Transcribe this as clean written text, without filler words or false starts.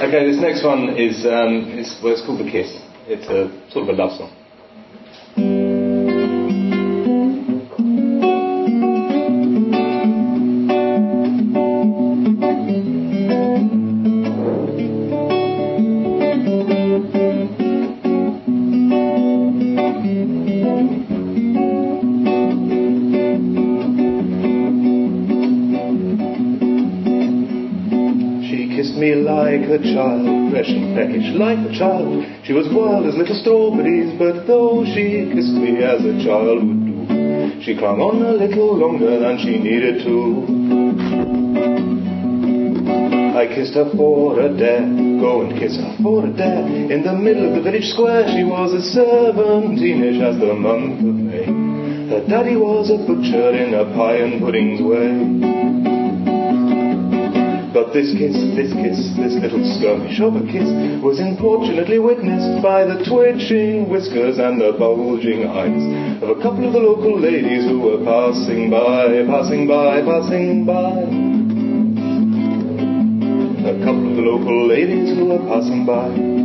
Okay, this next one is it's called The Kiss. It's a sort of a love song. Me like a child, fresh and peckish like a child. She was wild as little strawberries, but though she kissed me as a child would do, she clung on a little longer than she needed to. I kissed her for a dare, go and kiss her for a dare. In the middle of the village square she was as 17ish as the month of May. Her daddy was a butcher in a pie and pudding's way. But this little skirmish of a kiss was unfortunately witnessed by the twitching whiskers and the bulging eyes of a couple of the local ladies who were passing by. A couple of the local ladies who were passing by.